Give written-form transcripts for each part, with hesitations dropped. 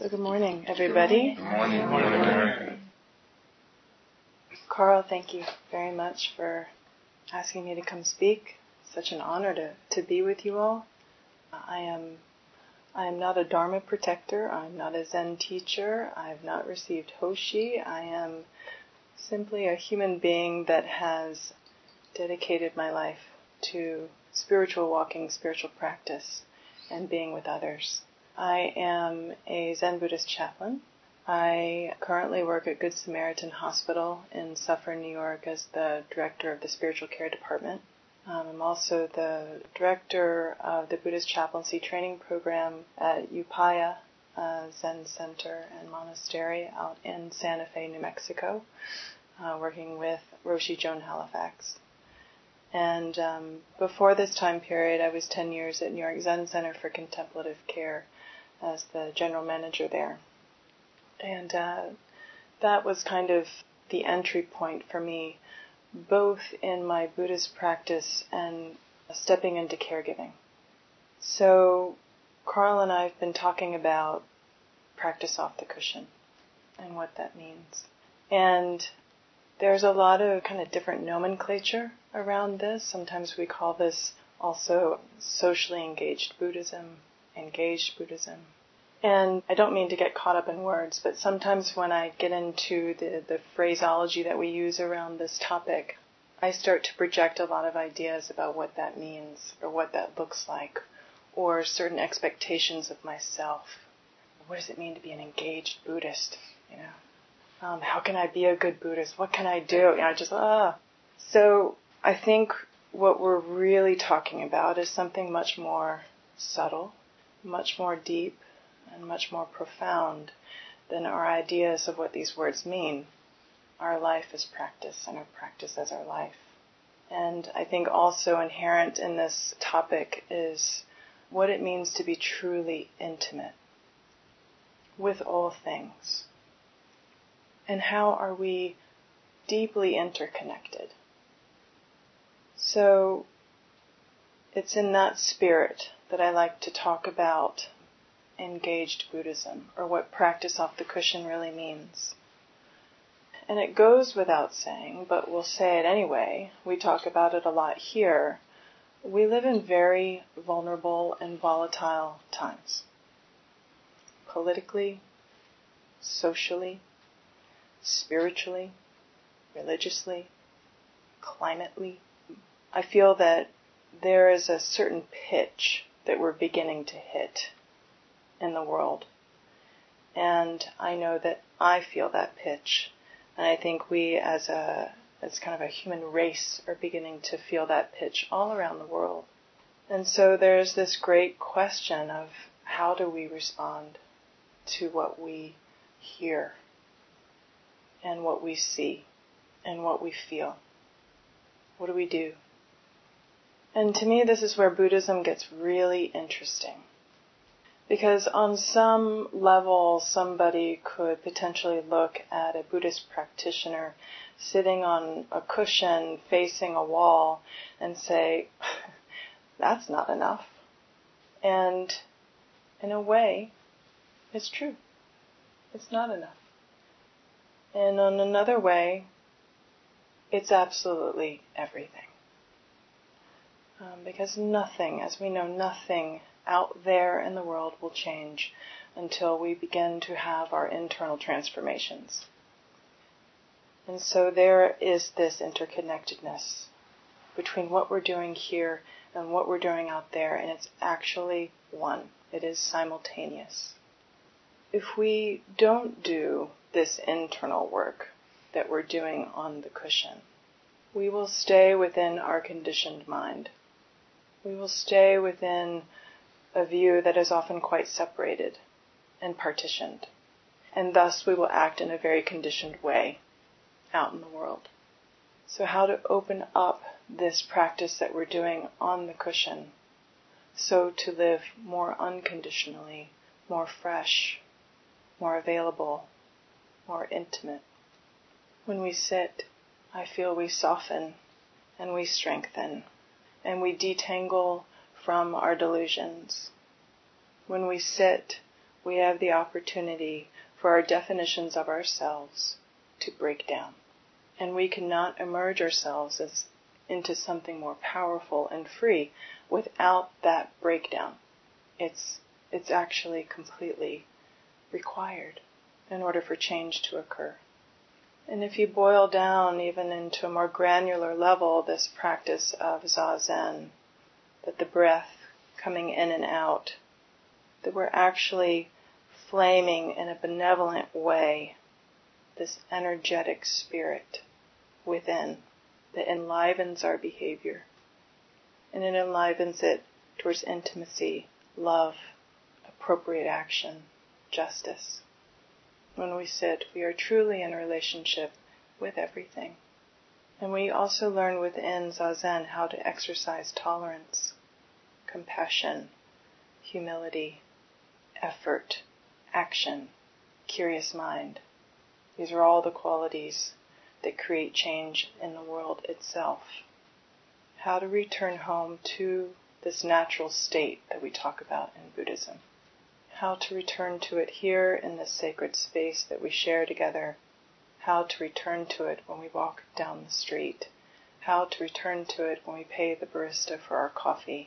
So good morning, everybody. Good morning. Carl, thank you very much for asking me to come speak. Such an honor to be with you all. I am not a Dharma protector. I'm not a Zen teacher. I've not received Hoshi. I am simply a human being that has dedicated my life to spiritual walking, spiritual practice, and being with others. I am a Zen Buddhist chaplain. I currently work at Good Samaritan Hospital in Suffern, New York as the director of the spiritual care department. I'm also the director of the Buddhist chaplaincy training program at Upaya Zen Center and Monastery out in Santa Fe, New Mexico, working with Roshi Joan Halifax. And before this time period, I was 10 years at New York Zen Center for Contemplative Care as the general manager there. And that was kind of the entry point for me, both in my Buddhist practice and stepping into caregiving. So Carl and I have been talking about practice off the cushion and what that means. And there's a lot of kind of different nomenclature around this. Sometimes we call this also socially engaged Buddhism, engaged Buddhism. And I don't mean to get caught up in words, but sometimes when I get into the phraseology that we use around this topic, I start to project a lot of ideas about what that means or what that looks like, or certain expectations of myself. What does it mean to be an engaged Buddhist? How can I be a good Buddhist? What can I do? So I think what we're really talking about is something much more subtle, much more deep, and much more profound than our ideas of what these words mean. Our life is practice, and our practice as our life. And I think also inherent in this topic is what it means to be truly intimate with all things. And how are we deeply interconnected? So it's in that spirit that I like to talk about engaged Buddhism, or what practice off the cushion really means. And it goes without saying, but we'll say it anyway. We talk about it a lot here. We live in very vulnerable and volatile times. Politically, socially, spiritually, religiously, climately. I feel that there is a certain pitch that we're beginning to hit in the world. And I know that I feel that pitch. And I think we as kind of a human race are beginning to feel that pitch all around the world. And so there's this great question of how do we respond to what we hear and what we see and what we feel? What do we do? And to me, this is where Buddhism gets really interesting. Because on some level, somebody could potentially look at a Buddhist practitioner sitting on a cushion facing a wall and say, that's not enough. And in a way, it's true. It's not enough. And on another way, it's absolutely everything. Because nothing, as we know, nothing out there in the world will change until we begin to have our internal transformations. And so there is this interconnectedness between what we're doing here and what we're doing out there, and it's actually one. It is simultaneous. If we don't do this internal work that we're doing on the cushion, we will stay within our conditioned mind. We will stay within a view that is often quite separated and partitioned. And thus we will act in a very conditioned way out in the world. So how to open up this practice that we're doing on the cushion so to live more unconditionally, more fresh, more available, more intimate. When we sit, I feel we soften and we strengthen and we detangle from our delusions. When we sit, we have the opportunity for our definitions of ourselves to break down. And we cannot emerge ourselves into something more powerful and free without that breakdown. It's actually completely required in order for change to occur. And if you boil down even into a more granular level this practice of Zazen, that the breath coming in and out, that we're actually flaming in a benevolent way this energetic spirit within that enlivens our behavior. And it enlivens it towards intimacy, love, appropriate action, justice. When we sit, we are truly in a relationship with everything. And we also learn within Zazen how to exercise tolerance, compassion, humility, effort, action, curious mind. These are all the qualities that create change in the world itself. How to return home to this natural state that we talk about in Buddhism. How to return to it here in this sacred space that we share together. How to return to it when we walk down the street. How to return to it when we pay the barista for our coffee.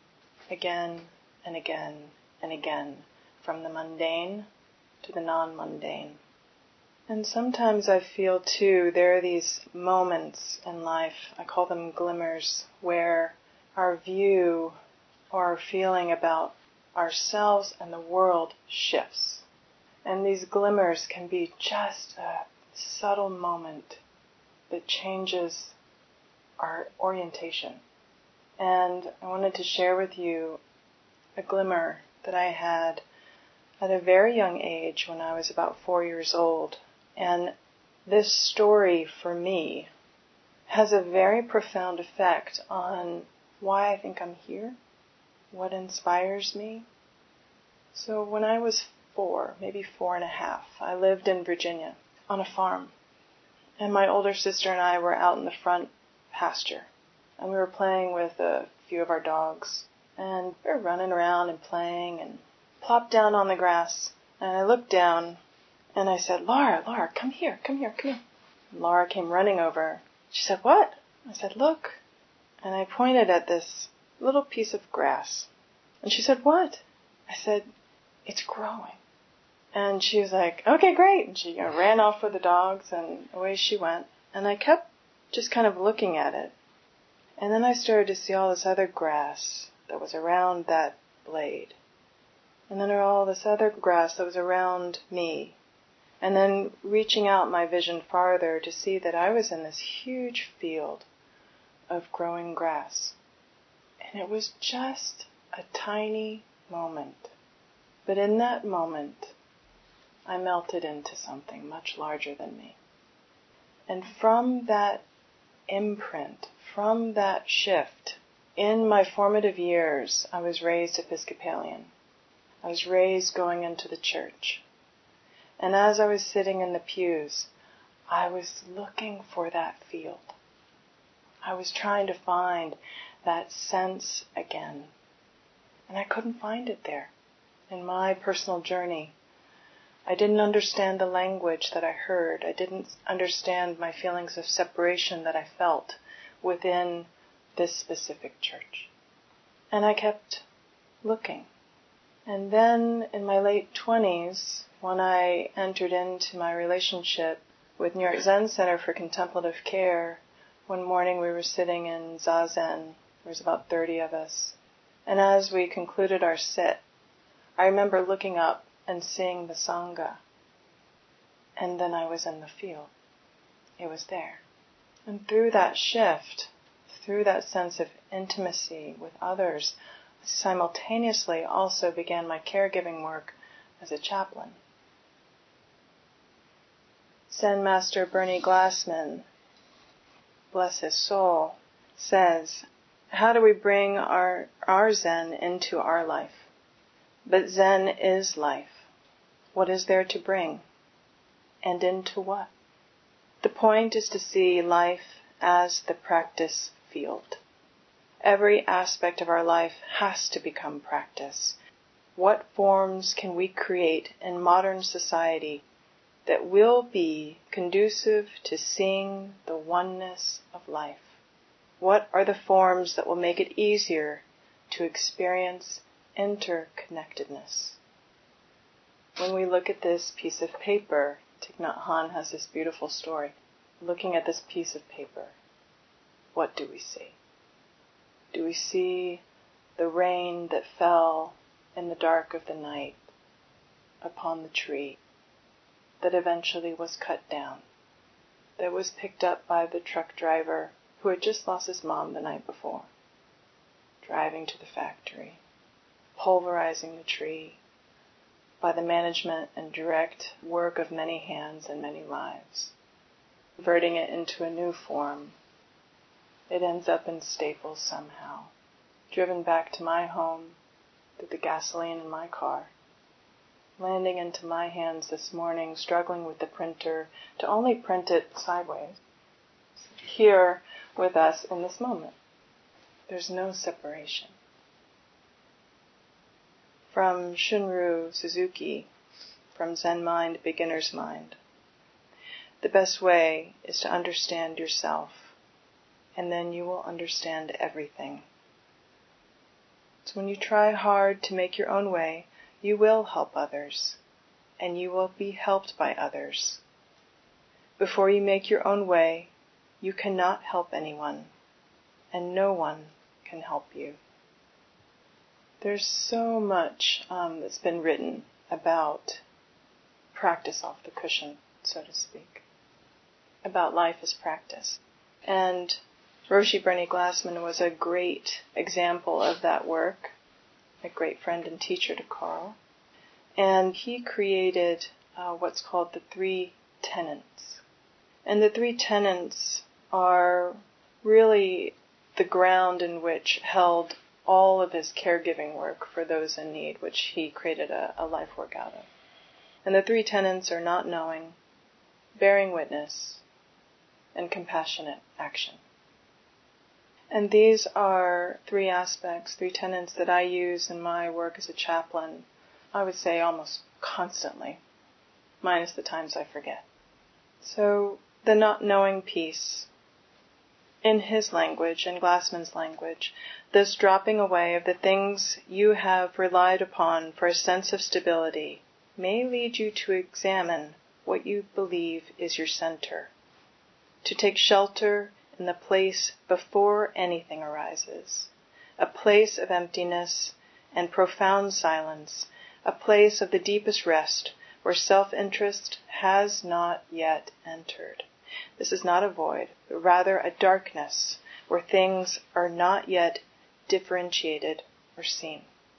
Again and again and again, from the mundane to the non-mundane. And sometimes I feel too, there are these moments in life, I call them glimmers, where our view or our feeling about ourselves and the world shifts. And these glimmers can be just a subtle moment that changes our orientation. And I wanted to share with you a glimmer that I had at a very young age when I was about 4 years old. And this story for me has a very profound effect on why I think I'm here, what inspires me. So when I was 4, maybe 4.5, I lived in Virginia on a farm. And my older sister and I were out in the front pasture. And we were playing with a few of our dogs. And we were running around and playing and plopped down on the grass. And I looked down and I said, Laura, come here. And Laura came running over. She said, what? I said, look. And I pointed at this little piece of grass. And she said, what? I said, it's growing. And she was like, okay, great. And she ran off with the dogs and away she went. And I kept just kind of looking at it. And then I started to see all this other grass that was around that blade. And then all this other grass that was around me. And then reaching out my vision farther to see that I was in this huge field of growing grass. And it was just a tiny moment. But in that moment, I melted into something much larger than me. And from that imprint, from that shift, in my formative years, I was raised Episcopalian. I was raised going into the church. And as I was sitting in the pews, I was looking for that field. I was trying to find that sense again. And I couldn't find it there. In my personal journey, I didn't understand the language that I heard. I didn't understand my feelings of separation that I felt within this specific church. And I kept looking. And then in my late 20s, when I entered into my relationship with New York Zen Center for Contemplative Care, one morning we were sitting in Zazen. There was about 30 of us. And as we concluded our sit, I remember looking up and seeing the Sangha. And then I was in the field. It was there. And through that shift, through that sense of intimacy with others, I simultaneously also began my caregiving work as a chaplain. Zen Master Bernie Glassman, bless his soul, says, how do we bring our Zen into our life? But Zen is life. What is there to bring? And into what? The point is to see life as the practice field. Every aspect of our life has to become practice. What forms can we create in modern society that will be conducive to seeing the oneness of life? What are the forms that will make it easier to experience interconnectedness? When we look at this piece of paper, Thich Nhat Hanh has this beautiful story. Looking at this piece of paper, what do we see? Do we see the rain that fell in the dark of the night upon the tree that eventually was cut down, that was picked up by the truck driver who had just lost his mom the night before, driving to the factory, pulverizing the tree by the management and direct work of many hands and many lives, converting it into a new form. It ends up in Staples somehow, driven back to my home through the gasoline in my car, landing into my hands this morning, struggling with the printer to only print it sideways, here with us in this moment. There's no separation. From Shunryu Suzuki, from Zen Mind, Beginner's Mind, the best way is to understand yourself, and then you will understand everything. So when you try hard to make your own way, you will help others, and you will be helped by others. Before you make your own way, you cannot help anyone, and no one can help you. There's so much that's been written about practice off the cushion, so to speak, about life as practice. And Roshi Bernie Glassman was a great example of that work, a great friend and teacher to Carl. And he created what's called the 3 tenets. And the 3 tenets are really the ground in which held all of his caregiving work for those in need, which he created a life work out of. And the 3 tenets are not knowing, bearing witness, and compassionate action. And these are 3 aspects, 3 tenets that I use in my work as a chaplain, I would say almost constantly, minus the times I forget. So the not knowing piece, in his language, in Glassman's language, this dropping away of the things you have relied upon for a sense of stability may lead you to examine what you believe is your center, to take shelter in the place before anything arises, a place of emptiness and profound silence, a place of the deepest rest where self-interest has not yet entered. This is not a void, but rather a darkness where things are not yet differentiated or seen.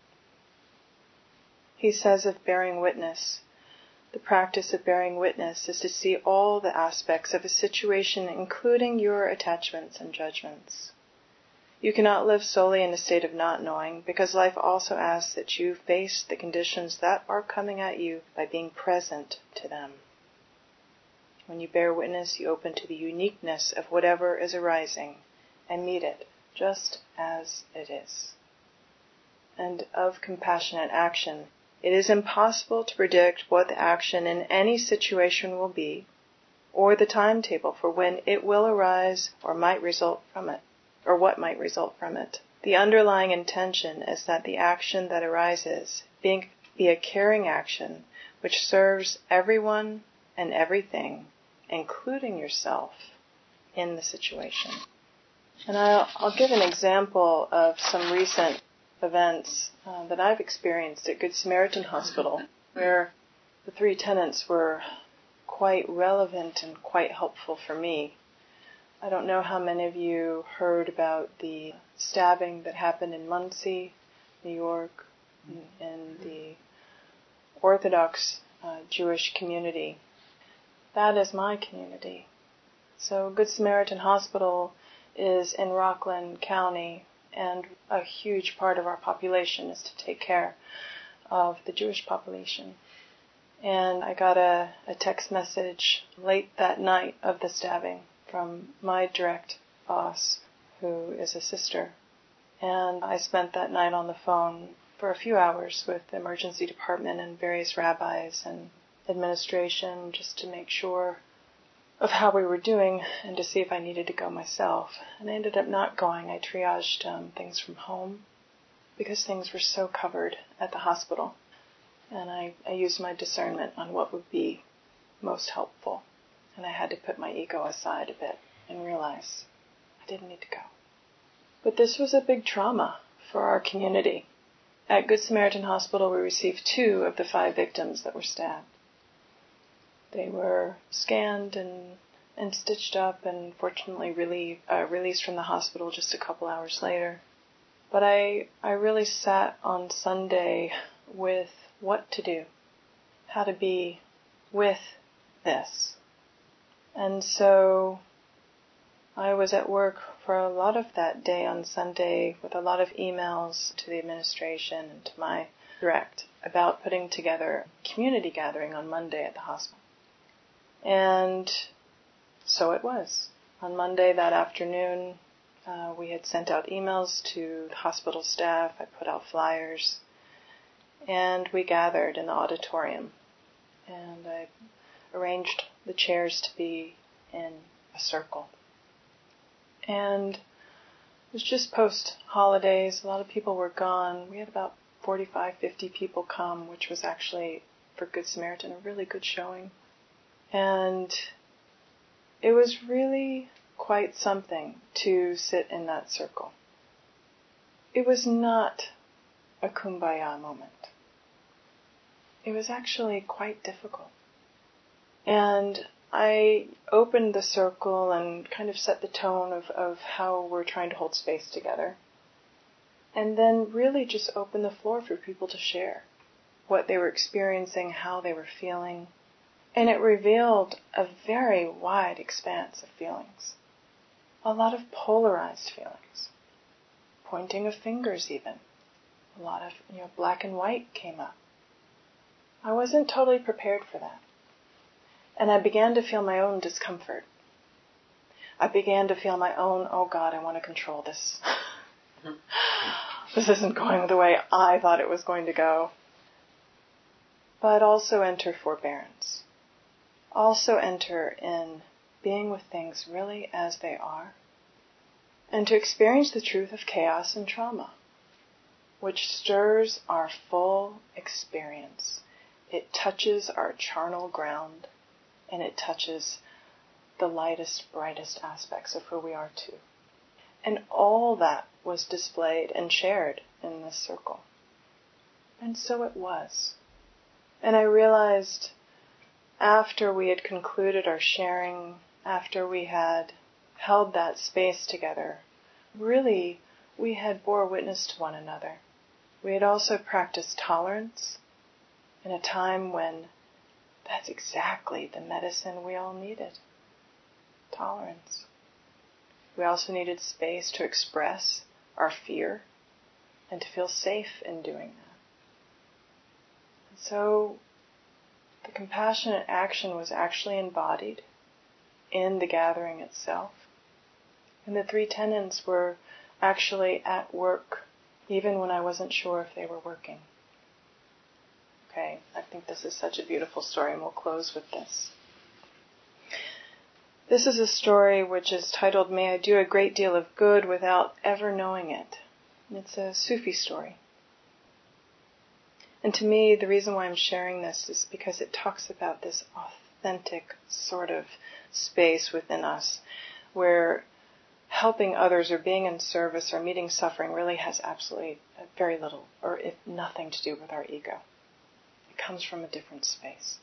He says of bearing witness, the practice of bearing witness is to see all the aspects of a situation, including your attachments and judgments. You cannot live solely in a state of not knowing, because life also asks that you face the conditions that are coming at you by being present to them. When you bear witness, you open to the uniqueness of whatever is arising and meet it just as it is. And of compassionate action, it is impossible to predict what the action in any situation will be, or the timetable for when it will arise or might result from it, or what might result from it. The underlying intention is that the action that arises be a caring action which serves everyone and everything, including yourself, in the situation. And I'll give an example of some recent events that I've experienced at Good Samaritan Hospital, where the 3 tenets were quite relevant and quite helpful for me. I don't know how many of you heard about the stabbing that happened in Muncie, New York, in the Orthodox Jewish community. That is my community. So Good Samaritan Hospital is in Rockland County, and a huge part of our population is to take care of the Jewish population. And I got a text message late that night of the stabbing from my direct boss, who is a sister. And I spent that night on the phone for a few hours with the emergency department and various rabbis and administration just to make sure of how we were doing and to see if I needed to go myself. And I ended up not going. I triaged things from home because things were so covered at the hospital. And I used my discernment on what would be most helpful. And I had to put my ego aside a bit and realize I didn't need to go. But this was a big trauma for our community. At Good Samaritan Hospital, we received 2 of the 5 victims that were stabbed. They were scanned and stitched up and fortunately released from the hospital just a couple hours later. But I really sat on Sunday with what to do, how to be with this. And so I was at work for a lot of that day on Sunday with a lot of emails to the administration and to my direct about putting together a community gathering on Monday at the hospital. And so it was. On Monday that afternoon, we had sent out emails to the hospital staff. I put out flyers. And we gathered in the auditorium. And I arranged the chairs to be in a circle. And it was just post-holidays. A lot of people were gone. We had about 45, 50 people come, which was actually, for Good Samaritan, a really good showing. And it was really quite something to sit in that circle. It was not a kumbaya moment. It was actually quite difficult. And I opened the circle and kind of set the tone of how we're trying to hold space together. And then really just opened the floor for people to share what they were experiencing, how they were feeling. And it revealed a very wide expanse of feelings. A lot of polarized feelings. Pointing of fingers even. A lot of, black and white came up. I wasn't totally prepared for that. And I began to feel my own discomfort. I began to feel my own, oh God, I want to control this. This isn't going the way I thought it was going to go. But also enter forbearance. Also enter in being with things really as they are. And to experience the truth of chaos and trauma, which stirs our full experience. It touches our charnel ground, and it touches the lightest, brightest aspects of who we are too. And all that was displayed and shared in this circle. And so it was. And I realized after we had concluded our sharing, after we had held that space together, really we had bore witness to one another. We had also practiced tolerance in a time when that's exactly the medicine we all needed. Tolerance. We also needed space to express our fear and to feel safe in doing that. And so the compassionate action was actually embodied in the gathering itself. And the 3 tenets were actually at work, even when I wasn't sure if they were working. Okay, I think this is such a beautiful story, and we'll close with this. This is a story which is titled, May I Do a Great Deal of Good Without Ever Knowing It. And it's a Sufi story. And to me, the reason why I'm sharing this is because it talks about this authentic sort of space within us where helping others or being in service or meeting suffering really has absolutely very little or if nothing to do with our ego. It comes from a different space.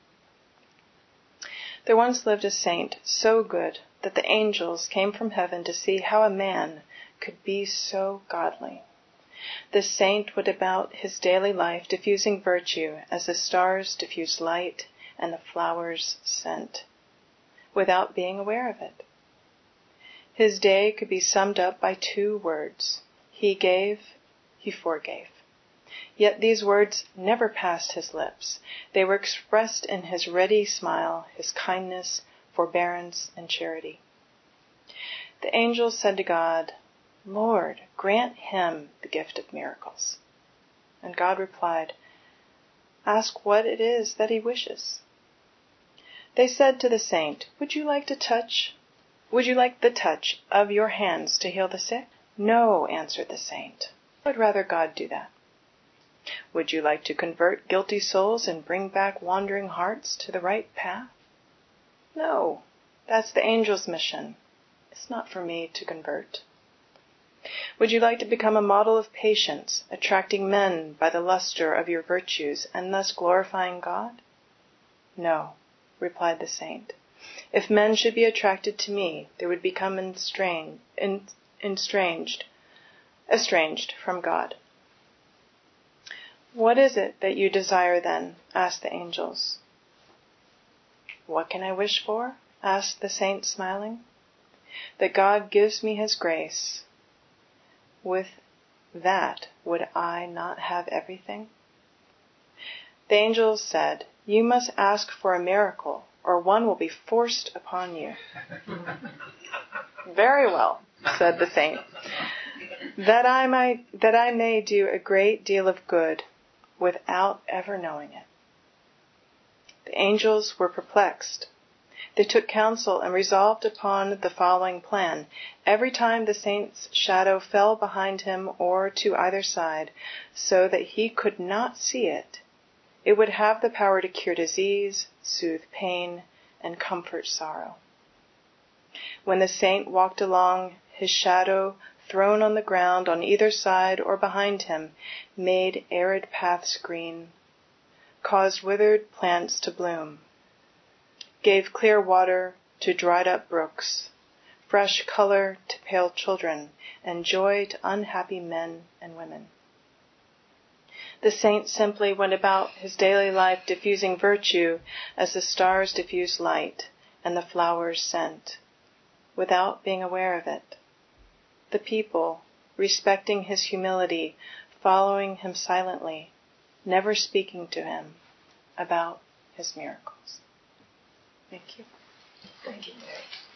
There once lived a saint so good that the angels came from heaven to see how a man could be so godly. This saint went about his daily life diffusing virtue as the stars diffuse light and the flowers scent, without being aware of it. His day could be summed up by 2 words. He gave, he forgave. Yet these words never passed his lips. They were expressed in his ready smile, his kindness, forbearance, and charity. The angels said to God, Lord, grant him the gift of miracles. And God replied, "Ask what it is that he wishes." They said to the saint, Would you like the touch of your hands to heal the sick?" "No," answered the saint. "I would rather God do that." "Would you like to convert guilty souls and bring back wandering hearts to the right path?" "No, that's the angel's mission. It's not for me to convert." "Would you like to become a model of patience, attracting men by the luster of your virtues and thus glorifying God?" "No," replied the saint. "If men should be attracted to me, they would become estranged from God." "What is it that you desire then?" asked the angels. "What can I wish for?" asked the saint, smiling. "That God gives me his grace. With that, would I not have everything?" The angels said, "You must ask for a miracle, or one will be forced upon you." "Very well," said the saint, that I may do a great deal of good without ever knowing it." The angels were perplexed. They took counsel and resolved upon the following plan. Every time the saint's shadow fell behind him or to either side, so that he could not see it, it would have the power to cure disease, soothe pain, and comfort sorrow. When the saint walked along, his shadow, thrown on the ground on either side or behind him, made arid paths green, caused withered plants to bloom, gave clear water to dried up brooks, fresh color to pale children, and joy to unhappy men and women. The saint simply went about his daily life diffusing virtue as the stars diffuse light and the flowers scent, without being aware of it. The people, respecting his humility, following him silently, never speaking to him about his miracles. Thank you. Thank you, Mary.